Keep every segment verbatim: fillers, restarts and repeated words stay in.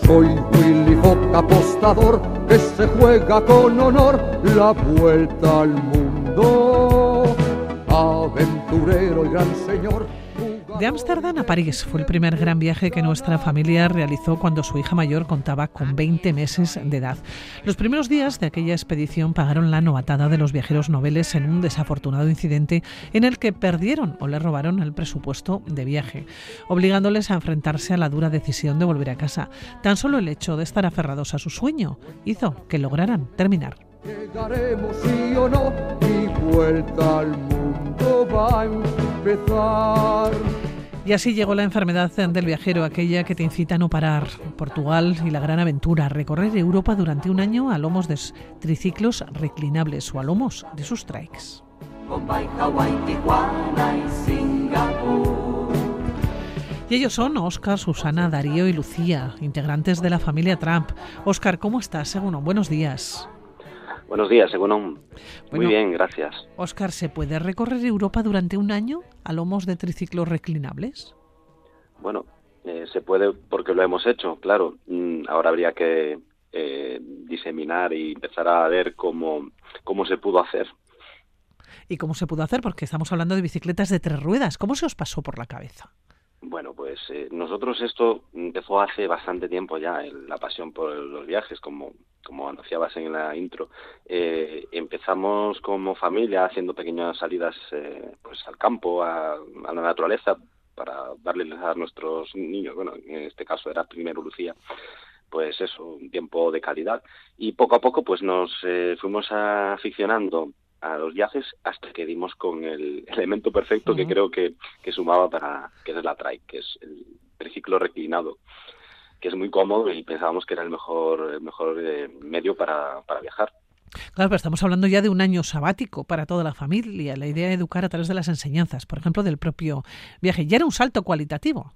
Soy Willy Fogg, apostador, que se juega con honor la vuelta al mundo. Aventurero y gran señor. De Ámsterdam a París fue el primer gran viaje que nuestra familia realizó cuando su hija mayor contaba con veinte meses de edad. Los primeros días de aquella expedición pagaron la novatada de los viajeros noveles en un desafortunado incidente en el que perdieron o le robaron el presupuesto de viaje, obligándoles a enfrentarse a la dura decisión de volver a casa. Tan solo el hecho de estar aferrados a su sueño hizo que lograran terminar. Llegaremos sí o no, y vuelta al mundo va a empezar. Y así llegó la enfermedad del viajero, aquella que te incita a no parar. Portugal y la gran aventura, recorrer Europa durante un año a lomos de triciclos reclinables o a lomos de sus trikes. Y ellos son Óscar, Susana, Darío y Lucía, integrantes de la familia Trump. Óscar, ¿cómo estás, Egunon? Buenos días. Buenos días, Egunon. Muy bueno, bien, gracias. Óscar, ¿se puede recorrer Europa durante un año a lomos de triciclos reclinables? Bueno, eh, se puede porque lo hemos hecho, claro. Mm, ahora habría que eh, diseminar y empezar a ver cómo, cómo se pudo hacer. ¿Y cómo se pudo hacer? Porque estamos hablando de bicicletas de tres ruedas. ¿Cómo se os pasó por la cabeza? Bueno, pues eh, nosotros esto empezó hace bastante tiempo ya, el, la pasión por los viajes, como, como anunciabas en la intro. Eh, empezamos como familia haciendo pequeñas salidas eh, pues al campo, a, a la naturaleza, para darles a nuestros niños, bueno, en este caso era primero Lucía, pues eso, un tiempo de calidad. Y poco a poco pues nos eh, fuimos aficionando a los viajes hasta que dimos con el elemento perfecto uh-huh. que creo que, que sumaba para, que es la trike, que es el triciclo reclinado, que es muy cómodo y pensábamos que era el mejor, el mejor eh, medio para, para viajar. Claro, pero estamos hablando ya de un año sabático para toda la familia, la idea de educar a través de las enseñanzas, por ejemplo, del propio viaje. ¿Ya era un salto cualitativo?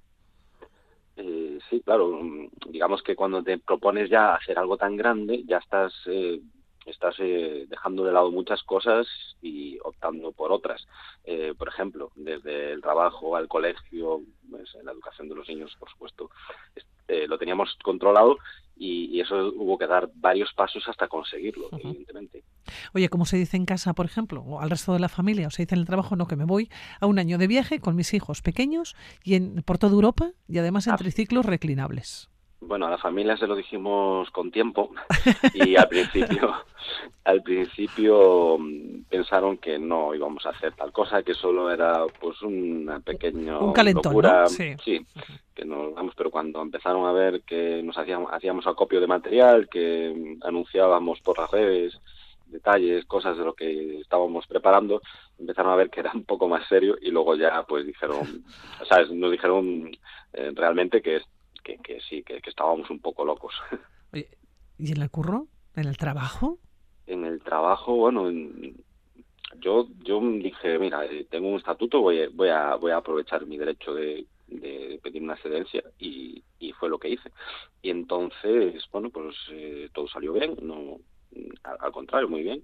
Eh, sí, claro, digamos que cuando te propones ya hacer algo tan grande, ya estás... Eh, estás eh, dejando de lado muchas cosas y optando por otras. Eh, por ejemplo, desde el trabajo al colegio, pues, la educación de los niños, por supuesto, eh, lo teníamos controlado y, y eso hubo que dar varios pasos hasta conseguirlo, uh-huh. evidentemente. Oye, ¿cómo se dice en casa, por ejemplo, o al resto de la familia? ¿O se dice en el trabajo? No, que me voy a un año de viaje con mis hijos pequeños y en, por toda Europa y además en ah. triciclos reclinables. Bueno, a la familia se lo dijimos con tiempo y al principio al principio pensaron que no íbamos a hacer tal cosa, que solo era pues una pequeña un calentón, locura, ¿no? Sí. sí, que nos vamos, pero cuando empezaron a ver que nos hacíamos hacíamos acopio de material, que anunciábamos por las redes detalles, cosas de lo que estábamos preparando, empezaron a ver que era un poco más serio y luego ya pues dijeron, ¿sabes? Nos dijeron eh, realmente que Que, que sí, que, que estábamos un poco locos. Oye, ¿y en el curro? ¿En el trabajo? En el trabajo, bueno, en, yo yo dije, mira, tengo un estatuto, voy, voy a voy a aprovechar mi derecho de, de pedir una excedencia y, y fue lo que hice. Y entonces, bueno, pues eh, todo salió bien, no al, al contrario, muy bien.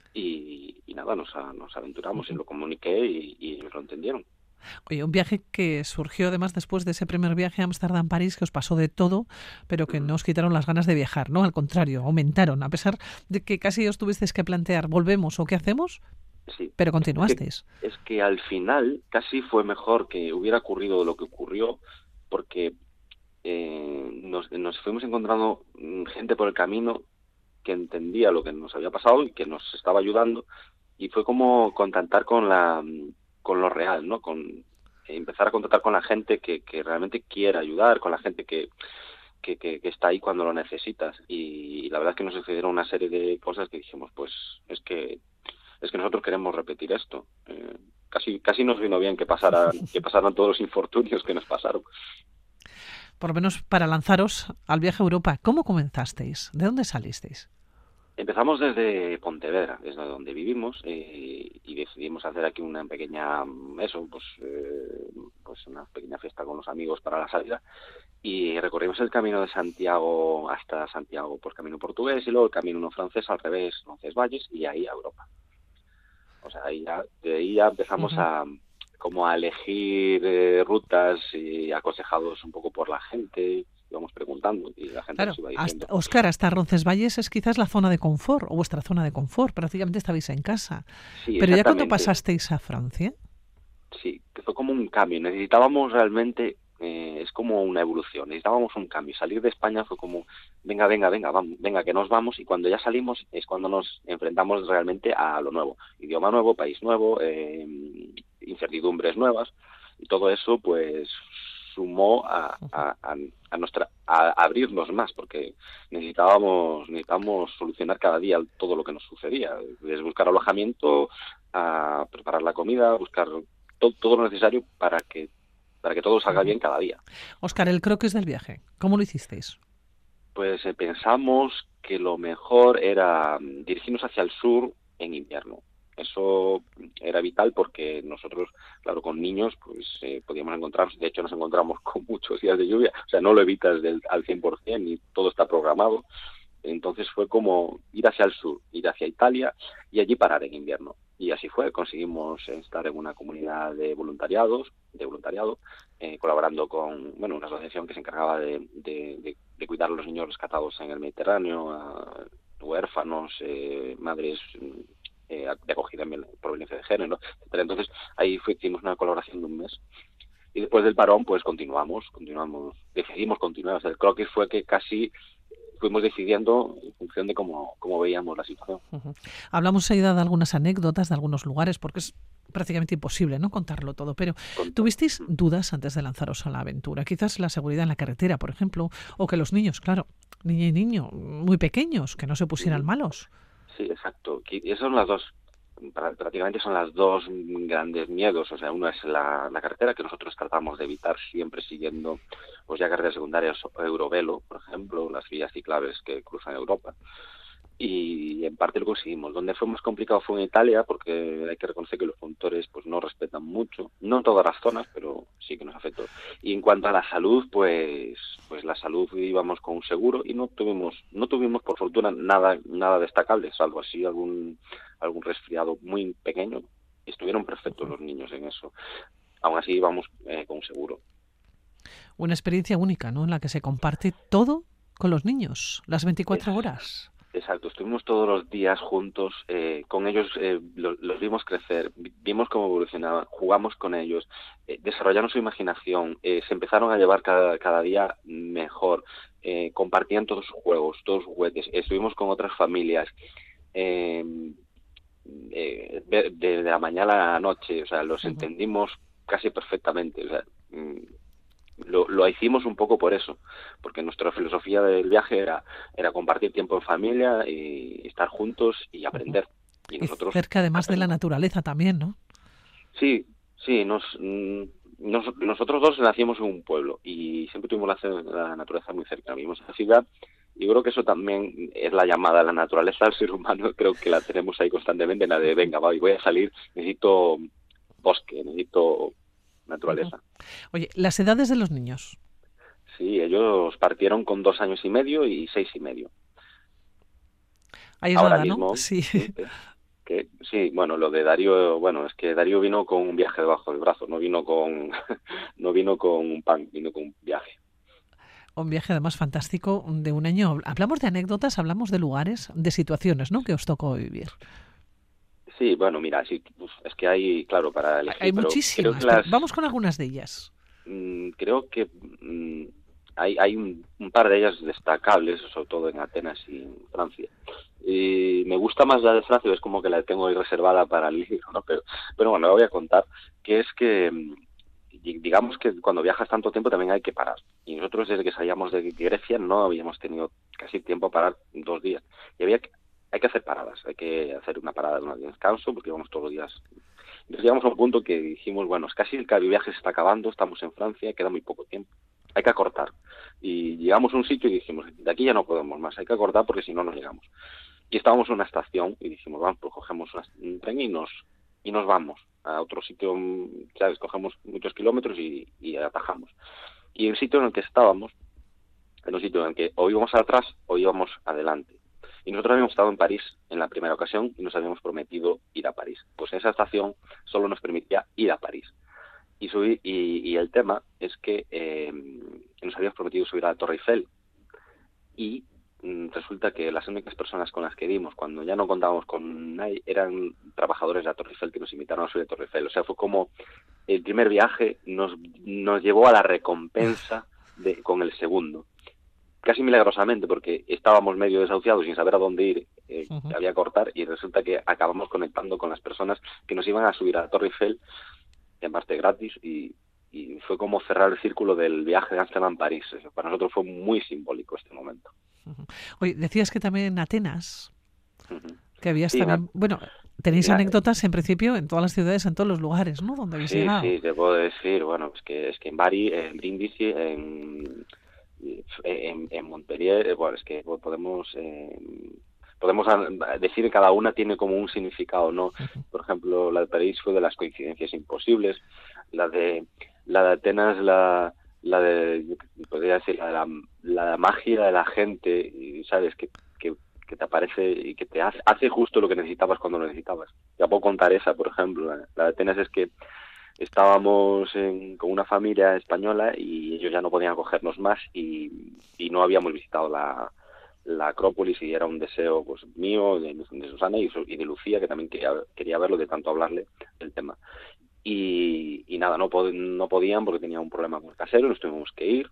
Y, y nada, nos, nos aventuramos y lo comuniqué y, y ellos lo entendieron. Oye, un viaje que surgió además después de ese primer viaje a Ámsterdam-París, que os pasó de todo, pero que no os quitaron las ganas de viajar, ¿no? Al contrario, aumentaron, a pesar de que casi os tuvisteis que plantear, ¿volvemos o qué hacemos? Sí. Pero continuasteis. Es que, es que al final casi fue mejor que hubiera ocurrido lo que ocurrió, porque eh, nos, nos fuimos encontrando gente por el camino que entendía lo que nos había pasado y que nos estaba ayudando, y fue como contactar con la... con lo real, ¿no? Con eh, empezar a contactar con la gente que, que realmente quiere ayudar, con la gente que, que, que, que está ahí cuando lo necesitas. Y, y la verdad es que nos sucedieron una serie de cosas que dijimos, pues es que es que nosotros queremos repetir esto. Eh, casi casi nos vino bien que pasara que pasaran todos los infortunios que nos pasaron. Por lo menos para lanzaros al viaje a Europa, ¿cómo comenzasteis? ¿De dónde salisteis? Empezamos desde Pontevedra, desde donde vivimos, eh, y decidimos hacer aquí una pequeña, eso, pues, eh, pues una pequeña fiesta con los amigos para la salida, y recorrimos el camino de Santiago hasta Santiago por camino portugués y luego el camino no francés al revés, Roncesvalles, y ahí a Europa. O sea, ahí ya, de ahí ya empezamos uh-huh. a como a elegir eh, rutas y aconsejados un poco por la gente íbamos preguntando y la gente Claro, nos iba hasta, diciendo. Óscar, hasta Roncesvalles es quizás la zona de confort, o vuestra zona de confort, prácticamente estabais en casa. Sí, Pero ya cuando exactamente. pasasteis a Francia, Sí, que fue como un cambio. Necesitábamos realmente, eh, es como una evolución. Necesitábamos un cambio. Salir de España fue como, venga, venga, venga, vamos, venga, que nos vamos. Y cuando ya salimos es cuando nos enfrentamos realmente a lo nuevo. Idioma nuevo, país nuevo, eh, incertidumbres nuevas. Y todo eso, pues, sumó a, a, a, a nuestra a abrirnos más, porque necesitábamos necesitábamos solucionar cada día todo lo que nos sucedía. Desde buscar alojamiento, a preparar la comida, buscar todo, todo lo necesario para que para que todo salga bien cada día. Óscar, el croquis del viaje, ¿cómo lo hicisteis? Pues eh, pensamos que lo mejor era mm, dirigirnos hacia el sur en invierno. Eso era vital porque nosotros, claro, con niños, pues eh, podíamos encontrarnos, de hecho nos encontramos con muchos días de lluvia, o sea, no lo evitas del, al cien por ciento y todo está programado. Entonces fue como ir hacia el sur, ir hacia Italia y allí parar en invierno. Y así fue, conseguimos estar en una comunidad de voluntariados, de voluntariado, eh, colaborando con, bueno, una asociación que se encargaba de, de, de, de cuidar a los niños rescatados en el Mediterráneo, a huérfanos, eh, madres eh, de acogida por violencia de género, etcétera. Entonces ahí fue, hicimos una colaboración de un mes. Y después del parón, pues continuamos, continuamos, decidimos continuar. O sea, el croquis fue que casi fuimos decidiendo en función de cómo, cómo veíamos la situación. Uh-huh. Hablamos ahí de algunas anécdotas de algunos lugares, porque es prácticamente imposible, ¿no?, contarlo todo, pero Con... ¿tuvisteis dudas antes de lanzaros a la aventura? Quizás la seguridad en la carretera, por ejemplo, o que los niños, claro, niña y niño, muy pequeños, que no se pusieran malos. Sí, exacto. Y esas son las dos, prácticamente son las dos grandes miedos. O sea, uno es la, la carretera, que nosotros tratamos de evitar siempre siguiendo, pues ya carreteras secundarias Eurovelo, por ejemplo, las vías ciclables que cruzan Europa. Y en parte lo conseguimos. Donde fue más complicado fue en Italia, porque hay que reconocer que los conductores pues no respetan mucho, no en todas las zonas, pero sí que nos afectó. Y en cuanto a la salud, pues pues la salud íbamos con un seguro y no tuvimos no tuvimos por fortuna nada nada destacable, salvo así algún algún resfriado muy pequeño. Estuvieron perfectos los niños en eso. Aún así íbamos eh, con un seguro. Una experiencia única, ¿no?, en la que se comparte todo con los niños, las veinticuatro Es... horas. Exacto, estuvimos todos los días juntos, eh, con ellos eh, los, los vimos crecer, vimos cómo evolucionaban, jugamos con ellos, eh, desarrollaron su imaginación, eh, se empezaron a llevar cada, cada día mejor, eh, compartían todos sus juegos, todos sus juguetes, estuvimos con otras familias, eh, eh, de, de la mañana a la noche, o sea, los uh-huh. entendimos casi perfectamente, o sea, mm, Lo, lo hicimos un poco por eso, porque nuestra filosofía del viaje era, era compartir tiempo en familia y estar juntos y aprender. Uh-huh. Y, nosotros, y cerca además de la naturaleza también, ¿no? Sí, sí, nos, nos, nosotros dos nacimos en un pueblo y siempre tuvimos la, la naturaleza muy cerca. Vivimos en la ciudad y creo que eso también es la llamada a la naturaleza al ser humano, creo que la tenemos ahí constantemente, la de venga, voy a salir, necesito bosque, necesito naturaleza. Oye, las edades de los niños. Sí, ellos partieron con dos años y medio y seis y medio. Ahí es Ahora nada, mismo, ¿no? Sí. sí, que, sí, bueno, lo de Darío, bueno, es que Darío vino con un viaje debajo del brazo, no vino con, no vino con un pan, vino con un viaje. Un viaje además fantástico de un año. Hablamos de anécdotas, hablamos de lugares, de situaciones, ¿no?, que os tocó vivir. Sí, bueno, mira, sí, pues, es que hay, claro, para elegir, hay pero muchísimas, creo que las, pero vamos con algunas de ellas. Mmm, creo que mmm, hay, hay un, un par de ellas destacables, sobre todo en Atenas y en Francia. Y me gusta más la de Francia, es como que la tengo ahí reservada para el libro, ¿no? Pero, pero bueno, la voy a contar, que es que, digamos que cuando viajas tanto tiempo también hay que parar. Y nosotros desde que salíamos de Grecia no habíamos tenido casi tiempo para parar dos días. Y había que, hay que hacer paradas, hay que hacer una parada de descanso, porque íbamos todos los días. Entonces llegamos a un punto que dijimos, bueno, es casi el viaje se está acabando, estamos en Francia, queda muy poco tiempo, hay que acortar. Y llegamos a un sitio y dijimos, de aquí ya no podemos más, hay que acortar porque si no, no llegamos. Y estábamos en una estación y dijimos, vamos, pues cogemos un tren y nos y nos vamos a otro sitio, ¿sabes? Cogemos muchos kilómetros y, y atajamos. Y el sitio en el que estábamos, en un sitio en el que o íbamos atrás o íbamos adelante. Y nosotros habíamos estado en París en la primera ocasión y nos habíamos prometido ir a París. Pues esa estación solo nos permitía ir a París. Y, subí, y, y el tema es que eh, nos habíamos prometido subir a la Torre Eiffel y mm, resulta que las únicas personas con las que dimos, cuando ya no contábamos con nadie, eran trabajadores de la Torre Eiffel que nos invitaron a subir a la Torre Eiffel. O sea, fue como el primer viaje nos, nos llevó a la recompensa de, con el segundo. Casi milagrosamente, porque estábamos medio desahuciados sin saber a dónde ir, eh, Uh-huh. había que cortar, y resulta que acabamos conectando con las personas que nos iban a subir a la Torre Eiffel, en parte gratis, y, y fue como cerrar el círculo del viaje de Ámsterdam-París. Para nosotros fue muy simbólico este momento. Uh-huh. Oye, decías que también en Atenas, Uh-huh. que habías Sí, también, na- bueno, tenéis na- anécdotas en principio en todas las ciudades, en todos los lugares, ¿no? Donde habéis Sí, llegado. sí, te puedo decir, bueno, es que es que en Bari, en Brindisi, en, en, en Montpellier, bueno, es que podemos eh, podemos decir que cada una tiene como un significado, ¿no? Uh-huh. Por ejemplo, la de París fue de las coincidencias imposibles, la de la de Atenas, la la de, podría decir, la de la, la magia de la gente, y sabes que, que que te aparece y que te hace, hace justo lo que necesitabas cuando lo necesitabas. Ya puedo contar esa, por ejemplo. La, la de Atenas es que estábamos en, con una familia española y ellos ya no podían acogernos más y, y no habíamos visitado la, la Acrópolis, y era un deseo pues mío, de, de Susana y, y de Lucía, que también quería, quería verlo, de tanto hablarle del tema. Y, y nada, no, pod, no podían porque tenían un problema con el casero, nos tuvimos que ir.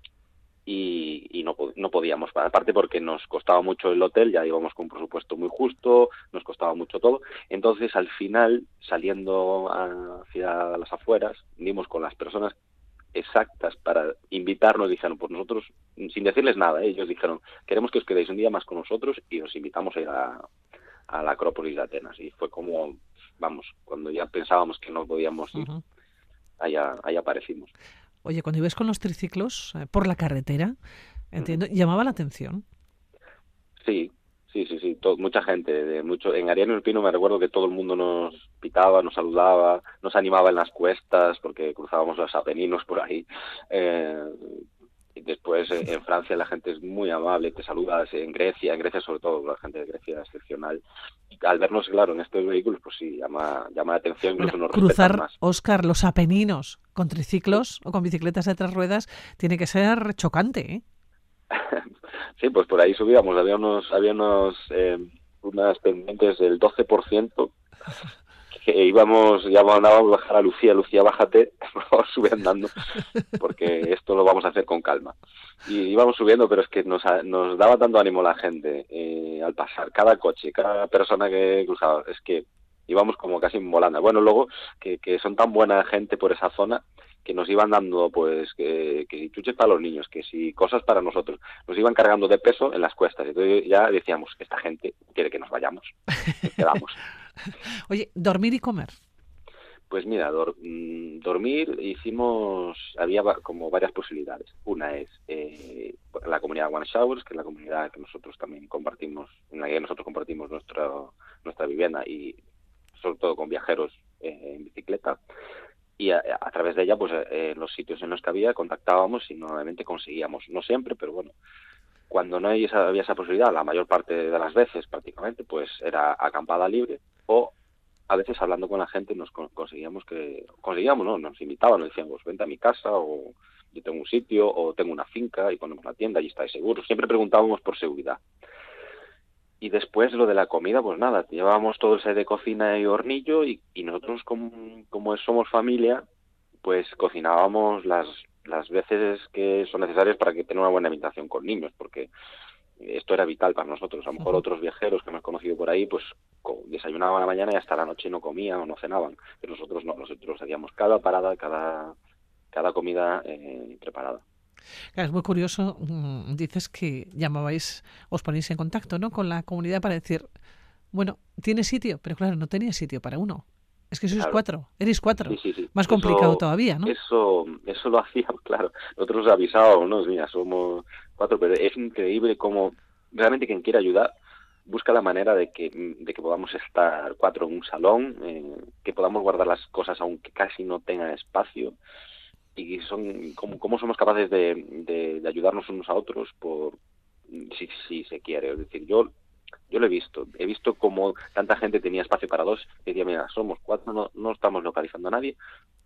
Y, y no, no podíamos, aparte porque nos costaba mucho el hotel, ya íbamos con un presupuesto muy justo, nos costaba mucho todo. Entonces, al final, saliendo hacia las afueras, dimos con las personas exactas para invitarnos. Dijeron, pues nosotros, sin decirles nada, ¿eh? Ellos dijeron, queremos que os quedéis un día más con nosotros y os invitamos a ir a, a la Acrópolis de Atenas. Y fue como, vamos, cuando ya pensábamos que no podíamos ir, Uh-huh. allá, allá aparecimos. Oye, cuando ibas con los triciclos eh, por la carretera, entiendo, uh-huh, llamaba la atención. Sí, sí, sí, sí. Todo, mucha gente, de mucho. En Ariano y el Pino me recuerdo que todo el mundo nos pitaba, nos saludaba, nos animaba en las cuestas porque cruzábamos los Apeninos por ahí. Eh, y después eh, en Francia la gente es muy amable, te saludas. En Grecia, en Grecia sobre todo, la gente de Grecia es excepcional. Y al vernos, claro, en estos vehículos, pues sí, llama, llama la atención, incluso Bueno, nos respetan cruzar, más. Óscar, los Apeninos con triciclos o con bicicletas de tres ruedas tiene que ser chocante, ¿eh? Sí, pues por ahí subíamos, había unos, había unos, eh, unas pendientes del doce por ciento que íbamos, ya mandábamos bajar a Lucía, Lucía, bájate, por favor, sube andando, porque esto lo vamos a hacer con calma. Y íbamos subiendo, pero es que nos, nos daba tanto ánimo la gente eh, al pasar, cada coche, cada persona que cruzaba, es que íbamos como casi en volanda. Bueno, luego, que, que son tan buena gente por esa zona, que nos iban dando, pues, que, que si chuches para los niños, que si cosas para nosotros, nos iban cargando de peso en las cuestas. Entonces ya decíamos, esta gente quiere que nos vayamos, nos quedamos. Oye, ¿dormir y comer? Pues mira, dor, mmm, dormir hicimos, había va, como varias posibilidades. Una es eh, la comunidad One Showers, que es la comunidad que nosotros también compartimos, en la que nosotros compartimos nuestra, nuestra vivienda, y sobre todo con viajeros eh, en bicicleta. Y a, a través de ella, pues eh, en los sitios en los que había, contactábamos y normalmente conseguíamos, no siempre, pero bueno, cuando no había esa, había esa posibilidad, la mayor parte de las veces prácticamente, pues era acampada libre, o a veces hablando con la gente nos conseguíamos que, conseguíamos, ¿no? Nos invitaban, nos decían, pues vente a mi casa, o yo tengo un sitio, o tengo una finca y ponemos una tienda y estáis seguros. Siempre preguntábamos por seguridad. Y después lo de la comida, pues nada, llevábamos todo el set de cocina y hornillo, y, y nosotros como, como somos familia, pues cocinábamos las, las veces que son necesarias para que tenga una buena alimentación con niños, porque esto era vital para nosotros. A lo mejor otros viajeros que hemos conocido por ahí, pues desayunaban a la mañana y hasta la noche no comían o no cenaban, pero nosotros no, nosotros hacíamos cada parada, cada, cada comida eh, preparada. Es muy curioso, dices que llamabais, os ponéis en contacto, ¿no?, con la comunidad para decir, bueno, tiene sitio, pero claro, no tenía sitio para uno. Es que sois claro. cuatro, eres cuatro. Sí, sí, sí. Más eso, complicado todavía, ¿no? Eso eso lo hacíamos, claro. Nosotros avisábamos, ¿no? Mira, somos cuatro, pero es increíble cómo realmente quien quiera ayudar busca la manera de que de que podamos estar cuatro en un salón, eh, que podamos guardar las cosas aunque casi no tengan espacio. Y son cómo, cómo somos capaces de, de, de ayudarnos unos a otros por si, si se quiere. Es decir, yo yo lo he visto. He visto cómo tanta gente tenía espacio para dos. Y decía, mira, somos cuatro, no, no estamos localizando a nadie.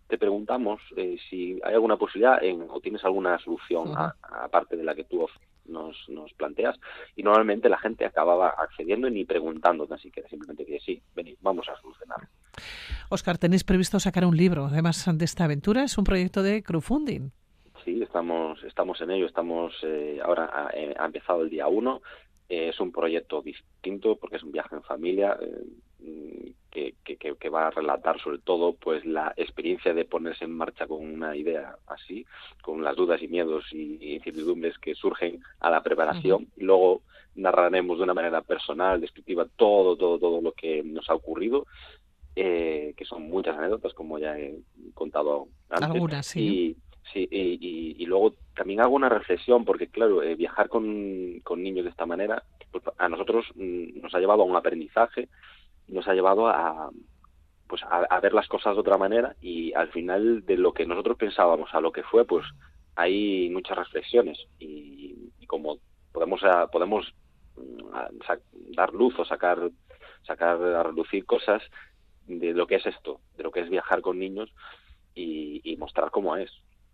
te preguntamos eh, si hay alguna posibilidad en, o tienes alguna solución Uh-huh. aparte de la que tú nos, nos planteas, y normalmente la gente acababa accediendo y ni preguntando tan siquiera, simplemente que sí, venid, vamos a solucionarlo. Óscar, tenéis previsto sacar un libro, además de esta aventura, es un proyecto de crowdfunding. Sí, estamos, estamos en ello, estamos eh, ahora ha, ha empezado el día uno, eh, es un proyecto distinto porque es un viaje en familia, eh, que, que, que va a relatar sobre todo pues la experiencia de ponerse en marcha con una idea así, con las dudas y miedos y incertidumbres que surgen a la preparación, uh-huh. y luego narraremos de una manera personal, descriptiva, todo, todo, todo lo que nos ha ocurrido, eh, que son muchas anécdotas, como ya he contado antes. Algunas, sí. Y, sí, y, y, y luego también hago una reflexión, porque claro, eh, viajar con, con niños de esta manera, pues a nosotros mm, nos ha llevado a un aprendizaje, nos ha llevado a pues a, a ver las cosas de otra manera, y al final de lo que nosotros pensábamos a lo que fue, pues hay muchas reflexiones, y, y como podemos a, podemos a, a, dar luz o sacar sacar a relucir cosas de lo que es esto, de lo que es viajar con niños, y, y mostrar cómo es.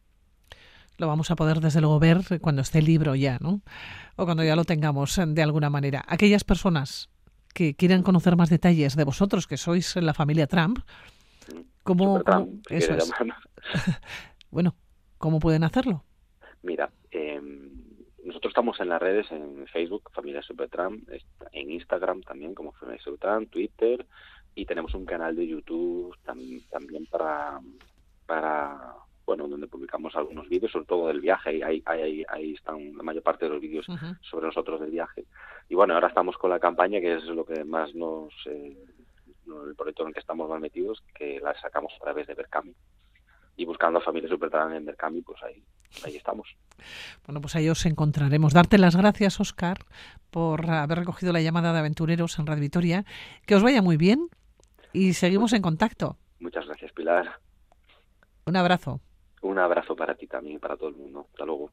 Lo vamos a poder desde luego ver cuando esté el libro ya, ¿no? O cuando ya lo tengamos de alguna manera. Aquellas personas que quieran conocer más detalles de vosotros, que sois la familia Trump, ¿cómo, Trump, cómo si eso es? Bueno, ¿cómo pueden hacerlo? Mira, eh, nosotros estamos en las redes, en Facebook, Familia Supertramp, en Instagram también como Familia Supertramp, Twitter, y tenemos un canal de YouTube tam, también para, para, bueno, donde publicamos algunos vídeos, sobre todo del viaje, y ahí, ahí, ahí están la mayor parte de los vídeos uh-huh. sobre nosotros del viaje. Y bueno, ahora estamos con la campaña, que es lo que más nos, eh, el proyecto en el que estamos más metidos, que la sacamos a través de Berkami. Y buscando a Familia Supertramp en Berkami, pues ahí, ahí estamos. Bueno, pues ahí os encontraremos. Darte las gracias, Óscar, por haber recogido la llamada de Aventureros en Radio Vitoria. Que os vaya muy bien y seguimos en contacto. Muchas gracias, Pilar. Un abrazo. Un abrazo para ti también y para todo el mundo. Hasta luego.